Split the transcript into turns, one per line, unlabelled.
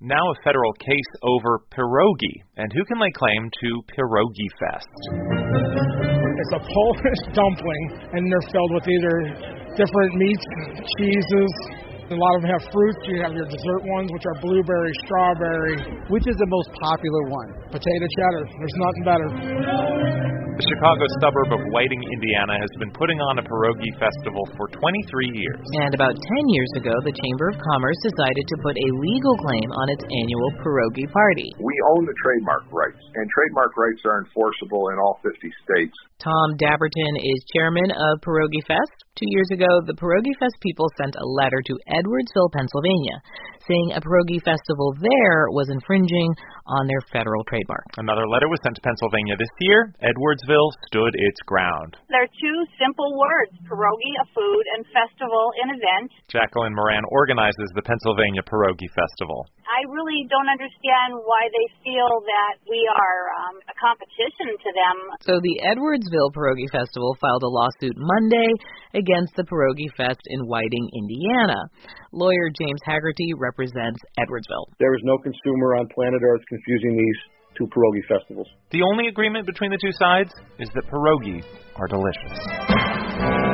Now a federal case over pierogi, and who can lay claim to Pierogi Fest?
It's a Polish dumpling, and they're filled with either different meats, cheeses. A lot of them have fruits. You have your dessert ones, which are blueberry, strawberry.
Which is the most popular one?
Potato cheddar. There's nothing better.
The Chicago suburb of Whiting, Indiana, has been putting on a pierogi festival for 23 years.
And about 10 years ago, the Chamber of Commerce decided to put a legal claim on its annual pierogi party.
We own the trademark rights, and trademark rights are enforceable in all 50 states.
Tom Dabberton is chairman of Pierogi Fest. 2 years ago, the Pierogi Fest people sent a letter to Edwardsville, Pennsylvania, saying a pierogi festival there was infringing on their federal trademark.
Another letter was sent to Pennsylvania this year. Edwardsville stood its ground.
There are two simple words, pierogi, a food, and festival, an event.
Jacqueline Moran organizes the Pennsylvania Pierogi Festival.
I really don't understand why they feel that we are a competition to them.
So the Edwardsville Pierogi Festival filed a lawsuit Monday against the Pierogi Fest in Whiting, Indiana. Lawyer James Haggerty represents Edwardsville.
There is no consumer on planet Earth confusing these two pierogi festivals.
The only agreement between the two sides is that pierogi are delicious.